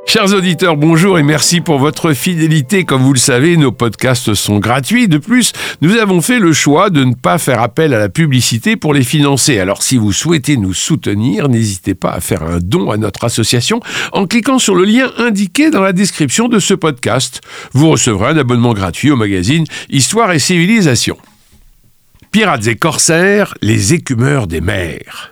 Chers auditeurs, bonjour et merci pour votre fidélité. Comme vous le savez, nos podcasts sont gratuits. De plus, nous avons fait le choix de ne pas faire appel à la publicité pour les financer. Alors, si vous souhaitez nous soutenir, n'hésitez pas à faire un don à notre association en cliquant sur le lien indiqué dans la description de ce podcast. Vous recevrez un abonnement gratuit au magazine Histoire et Civilisation. Pirates et corsaires, les écumeurs des mers.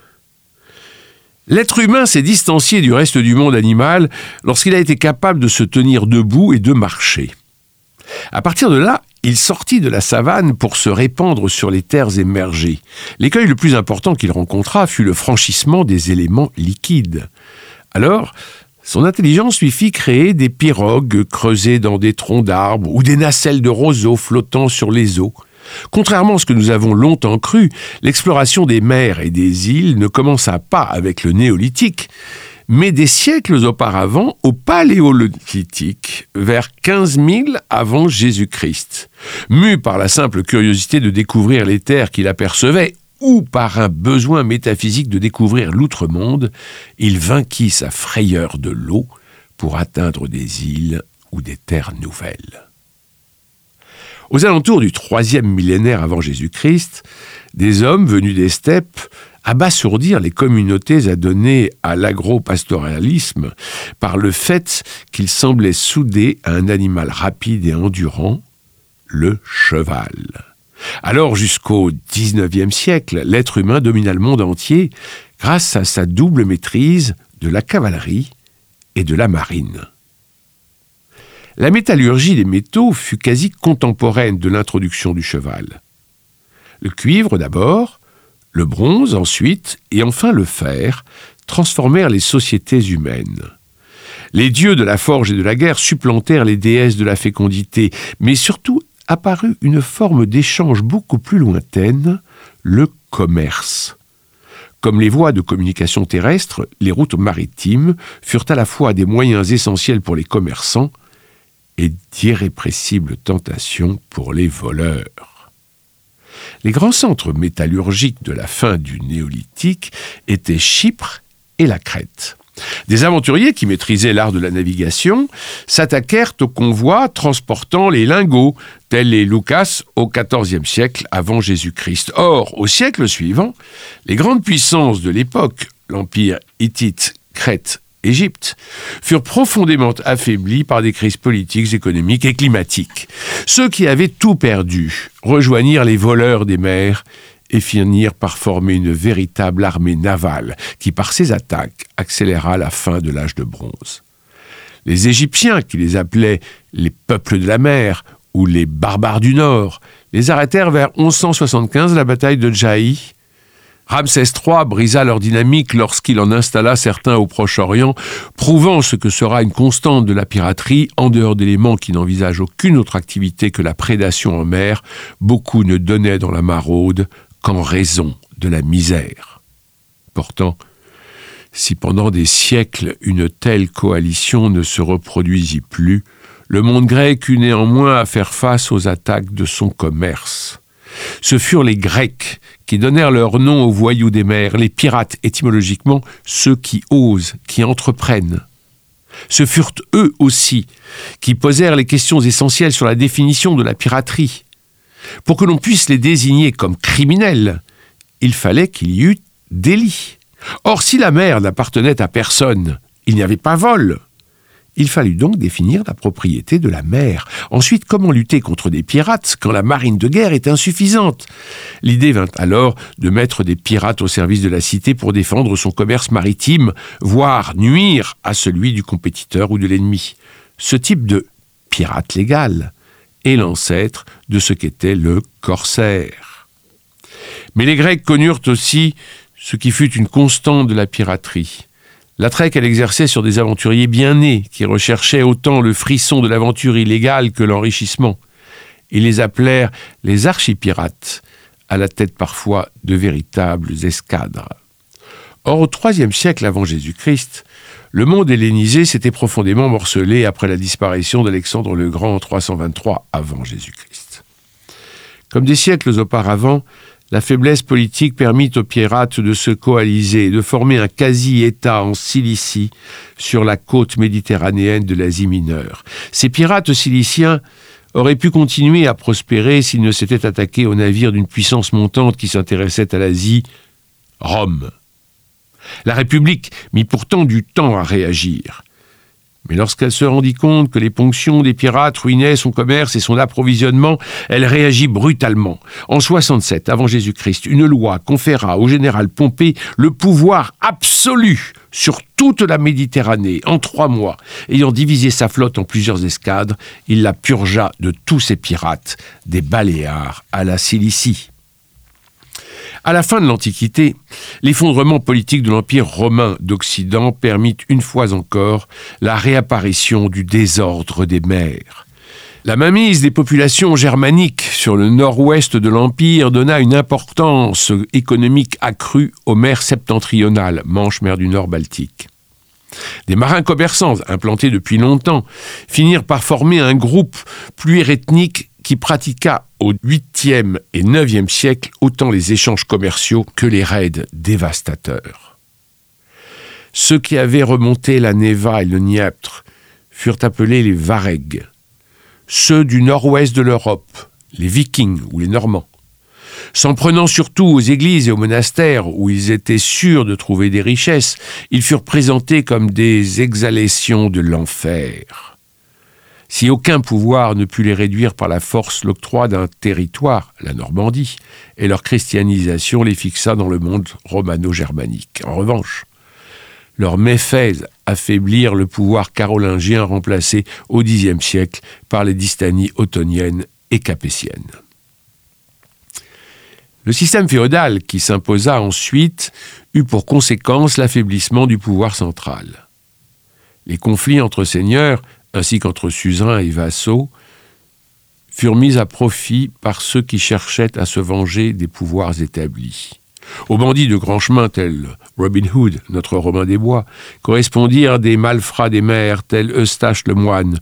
L'être humain s'est distancié du reste du monde animal lorsqu'il a été capable de se tenir debout et de marcher. À partir de là, il sortit de la savane pour se répandre sur les terres émergées. L'écueil le plus important qu'il rencontra fut le franchissement des éléments liquides. Alors, son intelligence lui fit créer des pirogues creusées dans des troncs d'arbres ou des nacelles de roseaux flottant sur les eaux. Contrairement à ce que nous avons longtemps cru, l'exploration des mers et des îles ne commença pas avec le néolithique, mais des siècles auparavant, au paléolithique, vers 15 000 avant Jésus-Christ. Mu par la simple curiosité de découvrir les terres qu'il apercevait, ou par un besoin métaphysique de découvrir l'outre-monde, il vainquit sa frayeur de l'eau pour atteindre des îles ou des terres nouvelles. Aux alentours du 3e millénaire avant Jésus-Christ, des hommes venus des steppes abasourdirent les communautés adonnées à l'agropastoralisme par le fait qu'ils semblaient soudés à un animal rapide et endurant, le cheval. Alors, jusqu'au 19e siècle, l'être humain domina le monde entier grâce à sa double maîtrise de la cavalerie et de la marine. La métallurgie des métaux fut quasi contemporaine de l'introduction du cheval. Le cuivre d'abord, le bronze ensuite, et enfin le fer, transformèrent les sociétés humaines. Les dieux de la forge et de la guerre supplantèrent les déesses de la fécondité, mais surtout apparut une forme d'échange beaucoup plus lointaine, le commerce. Comme les voies de communication terrestres, les routes maritimes furent à la fois des moyens essentiels pour les commerçants et d'irrépressibles tentations pour les voleurs. Les grands centres métallurgiques de la fin du néolithique étaient Chypre et la Crète. Des aventuriers qui maîtrisaient l'art de la navigation s'attaquèrent aux convois transportant les lingots, tels les loukas au XIVe siècle avant Jésus-Christ. Or, au siècle suivant, les grandes puissances de l'époque, l'Empire hittite, Crète, Égypte, furent profondément affaiblis par des crises politiques, économiques et climatiques. Ceux qui avaient tout perdu rejoignirent les voleurs des mers et finirent par former une véritable armée navale qui, par ses attaques, accéléra la fin de l'âge de bronze. Les Égyptiens, qui les appelaient les peuples de la mer ou les barbares du Nord, les arrêtèrent vers 1175 la bataille de Djaï. Ramsès III brisa leur dynamique lorsqu'il en installa certains au Proche-Orient, prouvant ce que sera une constante de la piraterie, en dehors d'éléments qui n'envisagent aucune autre activité que la prédation en mer. Beaucoup ne donnaient dans la maraude qu'en raison de la misère. Pourtant, si pendant des siècles une telle coalition ne se reproduisit plus, le monde grec eut néanmoins à faire face aux attaques de son commerce. Ce furent les Grecs qui donnèrent leur nom aux voyous des mers, les pirates, étymologiquement, ceux qui osent, qui entreprennent. Ce furent eux aussi qui posèrent les questions essentielles sur la définition de la piraterie. Pour que l'on puisse les désigner comme criminels, il fallait qu'il y eût délit. Or, si la mer n'appartenait à personne, il n'y avait pas vol. Il fallut donc définir la propriété de la mer. Ensuite, comment lutter contre des pirates quand la marine de guerre est insuffisante ? L'idée vint alors de mettre des pirates au service de la cité pour défendre son commerce maritime, voire nuire à celui du compétiteur ou de l'ennemi. Ce type de pirate légal est l'ancêtre de ce qu'était le corsaire. Mais les Grecs connurent aussi ce qui fut une constante de la piraterie. L'attrait qu'elle exerçait sur des aventuriers bien nés, qui recherchaient autant le frisson de l'aventure illégale que l'enrichissement. Ils les appelèrent les archipirates, à la tête parfois de véritables escadres. Or, au IIIe siècle avant Jésus-Christ, le monde hellénisé s'était profondément morcelé après la disparition d'Alexandre le Grand en 323 avant Jésus-Christ. Comme des siècles auparavant, La faiblesse politique permit aux pirates de se coaliser et de former un quasi-État en Cilicie sur la côte méditerranéenne de l'Asie mineure. Ces pirates ciliciens auraient pu continuer à prospérer s'ils ne s'étaient attaqués aux navires d'une puissance montante qui s'intéressait à l'Asie, Rome. La République mit pourtant du temps à réagir. Mais lorsqu'elle se rendit compte que les ponctions des pirates ruinaient son commerce et son approvisionnement, elle réagit brutalement. En 67, avant Jésus-Christ, une loi conféra au général Pompée le pouvoir absolu sur toute la Méditerranée. En 3 mois, ayant divisé sa flotte en plusieurs escadres, il la purgea de tous ses pirates, des Baléares à la Cilicie. À la fin de l'Antiquité, l'effondrement politique de l'Empire romain d'Occident permit une fois encore la réapparition du désordre des mers. La mainmise des populations germaniques sur le nord-ouest de l'Empire donna une importance économique accrue aux mers septentrionales, Manche, mer du Nord, Baltique. Des marins commerçants, implantés depuis longtemps, finirent par former un groupe pluriethnique qui pratiqua au 8e et 9e siècle autant les échanges commerciaux que les raids dévastateurs. Ceux qui avaient remonté la Neva et le Dniepr furent appelés les Varegs. Ceux du nord-ouest de l'Europe, les Vikings ou les Normands. S'en prenant surtout aux églises et aux monastères où ils étaient sûrs de trouver des richesses, ils furent présentés comme des exhalations de l'enfer. Si aucun pouvoir ne put les réduire par la force l'octroi d'un territoire, la Normandie, et leur christianisation les fixa dans le monde romano-germanique. En revanche, leurs méfaits affaiblirent le pouvoir carolingien remplacé au Xe siècle par les dynasties ottoniennes et capétiennes. Le système féodal qui s'imposa ensuite eut pour conséquence l'affaiblissement du pouvoir central. Les conflits entre seigneurs ainsi qu'entre suzerains et vassaux, furent mis à profit par ceux qui cherchaient à se venger des pouvoirs établis. Aux bandits de grand chemin tels Robin Hood, notre Robin des Bois, correspondirent des malfrats des mers tels Eustache le Moine,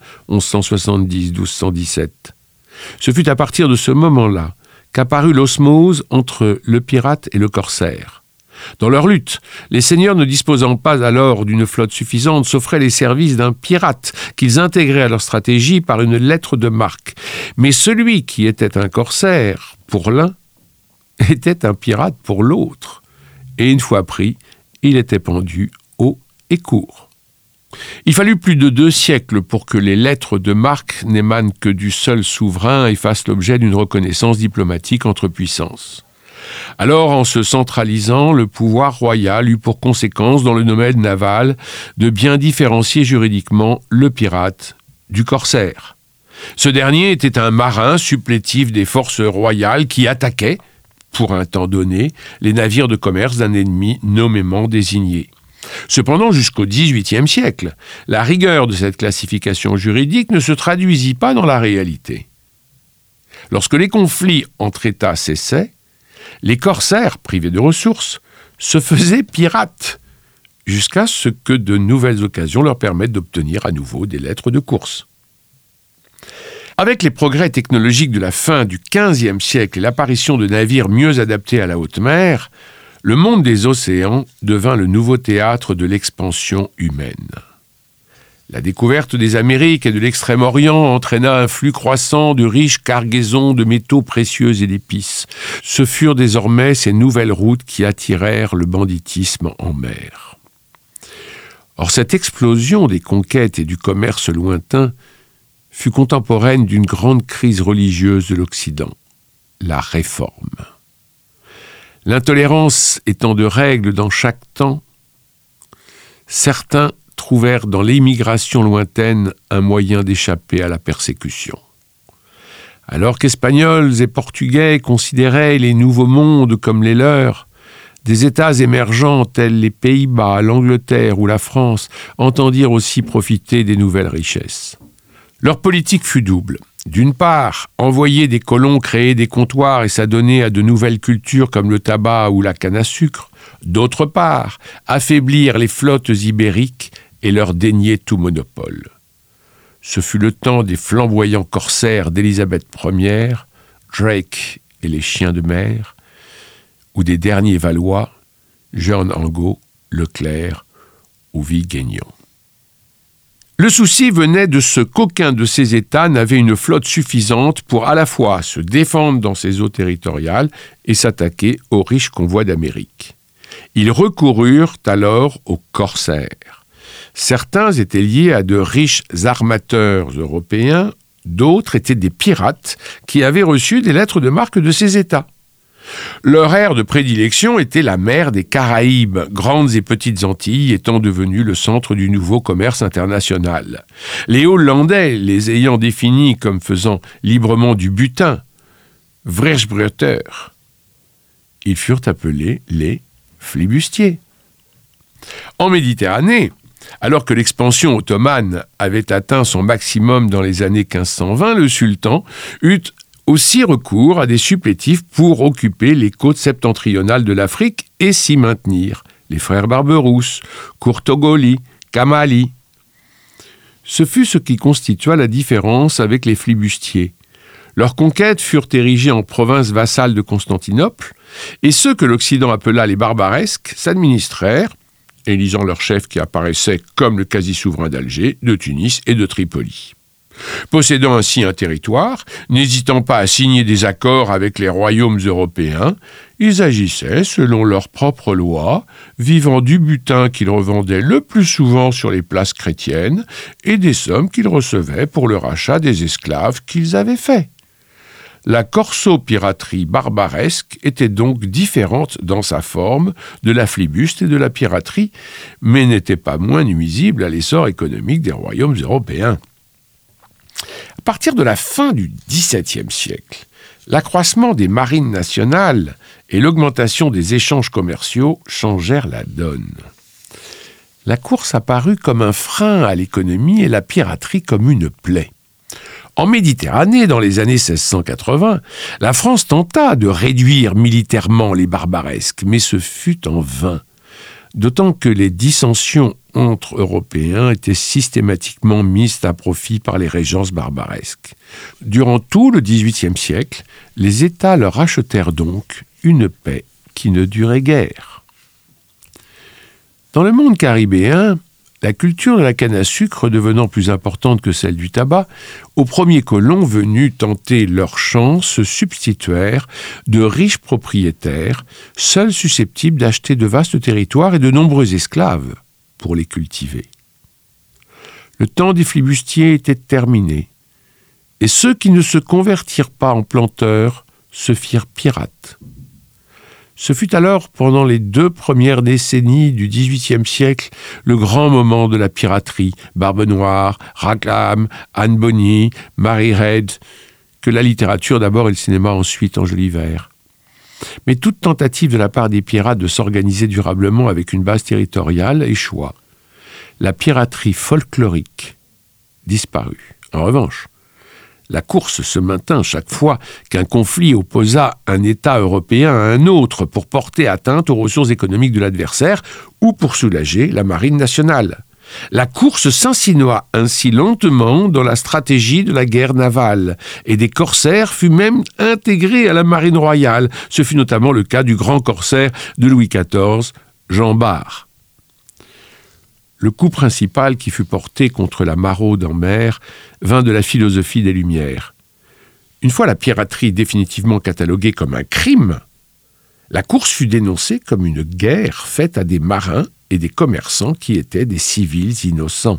1170-1217. Ce fut à partir de ce moment-là qu'apparut l'osmose entre le pirate et le corsaire. Dans leur lutte, les seigneurs ne disposant pas alors d'une flotte suffisante s'offraient les services d'un pirate qu'ils intégraient à leur stratégie par une lettre de marque. Mais celui qui était un corsaire pour l'un était un pirate pour l'autre. Et une fois pris, il était pendu haut et court. Il fallut plus de 2 siècles pour que les lettres de marque n'émanent que du seul souverain et fassent l'objet d'une reconnaissance diplomatique entre puissances. Alors, en se centralisant, le pouvoir royal eut pour conséquence, dans le domaine naval, de bien différencier juridiquement le pirate du corsaire. Ce dernier était un marin supplétif des forces royales qui attaquait, pour un temps donné, les navires de commerce d'un ennemi nommément désigné. Cependant, jusqu'au XVIIIe siècle, la rigueur de cette classification juridique ne se traduisit pas dans la réalité. Lorsque les conflits entre États cessaient, les corsaires, privés de ressources, se faisaient pirates, jusqu'à ce que de nouvelles occasions leur permettent d'obtenir à nouveau des lettres de course. Avec les progrès technologiques de la fin du XVe siècle et l'apparition de navires mieux adaptés à la haute mer, le monde des océans devint le nouveau théâtre de l'expansion humaine. La découverte des Amériques et de l'Extrême-Orient entraîna un flux croissant de riches cargaisons de métaux précieux et d'épices. Ce furent désormais ces nouvelles routes qui attirèrent le banditisme en mer. Or, cette explosion des conquêtes et du commerce lointain fut contemporaine d'une grande crise religieuse de l'Occident, la Réforme. L'intolérance étant de règle dans chaque temps, certains trouvèrent dans l'émigration lointaine un moyen d'échapper à la persécution. Alors qu'Espagnols et Portugais considéraient les nouveaux mondes comme les leurs, des États émergents tels les Pays-Bas, l'Angleterre ou la France entendirent aussi profiter des nouvelles richesses. Leur politique fut double. D'une part, envoyer des colons créer des comptoirs et s'adonner à de nouvelles cultures comme le tabac ou la canne à sucre. D'autre part, affaiblir les flottes ibériques et leur dénier tout monopole. Ce fut le temps des flamboyants corsaires d'Élisabeth Ier, Drake et les chiens de mer, ou des derniers Valois, Jean Angot, Leclerc ou Viguignon. Le souci venait de ce qu'aucun de ces États n'avait une flotte suffisante pour à la fois se défendre dans ses eaux territoriales et s'attaquer aux riches convois d'Amérique. Ils recoururent alors aux corsaires. Certains étaient liés à de riches armateurs européens, d'autres étaient des pirates qui avaient reçu des lettres de marque de ces États. Leur aire de prédilection était la mer des Caraïbes, grandes et petites Antilles étant devenues le centre du nouveau commerce international. Les Hollandais, les ayant définis comme faisant librement du butin, vrijgebroeders, ils furent appelés les flibustiers. En Méditerranée, alors que l'expansion ottomane avait atteint son maximum dans les années 1520, le sultan eut aussi recours à des supplétifs pour occuper les côtes septentrionales de l'Afrique et s'y maintenir, les frères Barberousse, Courtogoli, Kamali. Ce fut ce qui constitua la différence avec les flibustiers. Leurs conquêtes furent érigées en provinces vassales de Constantinople, et ceux que l'Occident appela les barbaresques s'administrèrent, élisant leur chef qui apparaissait comme le quasi-souverain d'Alger, de Tunis et de Tripoli. Possédant ainsi un territoire, n'hésitant pas à signer des accords avec les royaumes européens, ils agissaient selon leurs propres lois, vivant du butin qu'ils revendaient le plus souvent sur les places chrétiennes et des sommes qu'ils recevaient pour le rachat des esclaves qu'ils avaient faits. La corso-piraterie barbaresque était donc différente dans sa forme de la flibuste et de la piraterie, mais n'était pas moins nuisible à l'essor économique des royaumes européens. À partir de la fin du XVIIe siècle, l'accroissement des marines nationales et l'augmentation des échanges commerciaux changèrent la donne. La course apparut comme un frein à l'économie et la piraterie comme une plaie. En Méditerranée, dans les années 1680, la France tenta de réduire militairement les barbaresques, mais ce fut en vain. D'autant que les dissensions entre Européens étaient systématiquement mises à profit par les régences barbaresques. Durant tout le XVIIIe siècle, les États leur achetèrent donc une paix qui ne durait guère. Dans le monde caribéen, la culture de la canne à sucre devenant plus importante que celle du tabac, aux premiers colons venus tenter leur chance se substituèrent de riches propriétaires, seuls susceptibles d'acheter de vastes territoires et de nombreux esclaves pour les cultiver. Le temps des flibustiers était terminé, et ceux qui ne se convertirent pas en planteurs se firent pirates. Ce fut alors, pendant les 2 premières décennies du XVIIIe siècle, le grand moment de la piraterie. Barbe Noire, Raglan, Anne Bonny, Mary Read, que la littérature d'abord et le cinéma ensuite enjolivèrent. Mais toute tentative de la part des pirates de s'organiser durablement avec une base territoriale échoua. La piraterie folklorique disparut. En revanche, la course se maintint chaque fois qu'un conflit opposa un État européen à un autre pour porter atteinte aux ressources économiques de l'adversaire ou pour soulager la marine nationale. La course s'insinua ainsi lentement dans la stratégie de la guerre navale, et des corsaires furent même intégrés à la marine royale. Ce fut notamment le cas du grand corsaire de Louis XIV, Jean Bart. Le coup principal qui fut porté contre la maraude en mer vint de la philosophie des Lumières. Une fois la piraterie définitivement cataloguée comme un crime, la course fut dénoncée comme une guerre faite à des marins et des commerçants qui étaient des civils innocents.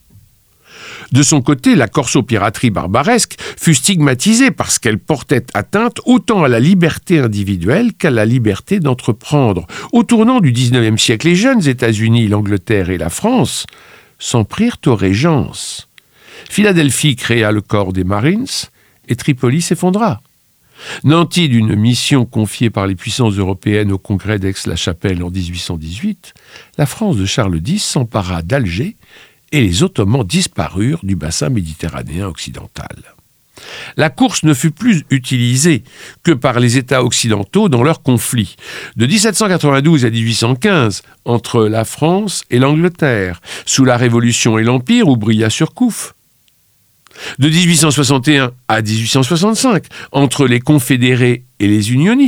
De son côté, la corso-piraterie barbaresque fut stigmatisée parce qu'elle portait atteinte autant à la liberté individuelle qu'à la liberté d'entreprendre. Au tournant du XIXe siècle, les jeunes États-Unis, l'Angleterre et la France s'en prirent aux régences. Philadelphie créa le corps des Marines et Tripoli s'effondra. Nanti d'une mission confiée par les puissances européennes au congrès d'Aix-la-Chapelle en 1818, la France de Charles X s'empara d'Alger et les Ottomans disparurent du bassin méditerranéen occidental. La course ne fut plus utilisée que par les États occidentaux dans leurs conflits. De 1792 à 1815, entre la France et l'Angleterre, sous la Révolution et l'Empire où brilla Surcouf. De 1861 à 1865, entre les confédérés et les unionistes,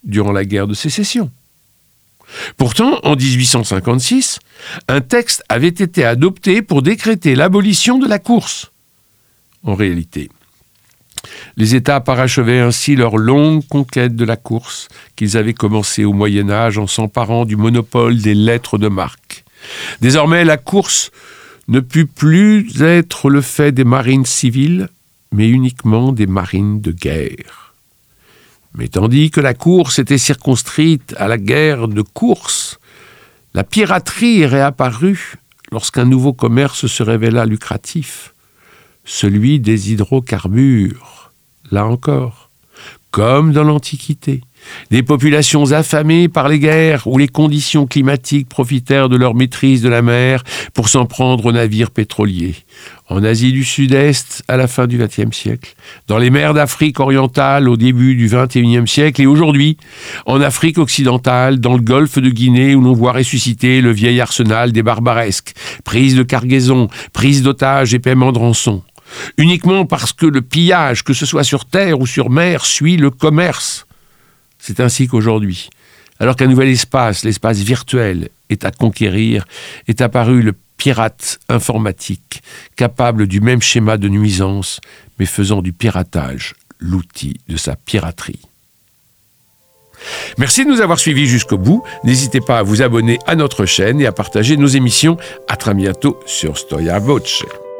durant la guerre de Sécession. Pourtant, en 1856, un texte avait été adopté pour décréter l'abolition de la course. En réalité, les États parachevaient ainsi leur longue conquête de la course qu'ils avaient commencée au Moyen-Âge en s'emparant du monopole des lettres de marque. Désormais, la course ne put plus être le fait des marines civiles, mais uniquement des marines de guerre. Mais tandis que la course était circonscrite à la guerre de course, la piraterie réapparut lorsqu'un nouveau commerce se révéla lucratif, celui des hydrocarbures. Là encore, comme dans l'Antiquité, des populations affamées par les guerres ou les conditions climatiques profitèrent de leur maîtrise de la mer pour s'en prendre aux navires pétroliers. En Asie du Sud-Est, à la fin du XXe siècle, dans les mers d'Afrique orientale au début du XXIe siècle et aujourd'hui, en Afrique occidentale, dans le golfe de Guinée où l'on voit ressusciter le vieil arsenal des barbaresques, prise de cargaison, prise d'otages et paiement de rançon. Uniquement parce que le pillage, que ce soit sur terre ou sur mer, suit le commerce. C'est ainsi qu'aujourd'hui, alors qu'un nouvel espace, l'espace virtuel, est à conquérir, est apparu le pirate informatique, capable du même schéma de nuisance, mais faisant du piratage l'outil de sa piraterie. Merci de nous avoir suivis jusqu'au bout. N'hésitez pas à vous abonner à notre chaîne et à partager nos émissions. À très bientôt sur Storia Voce.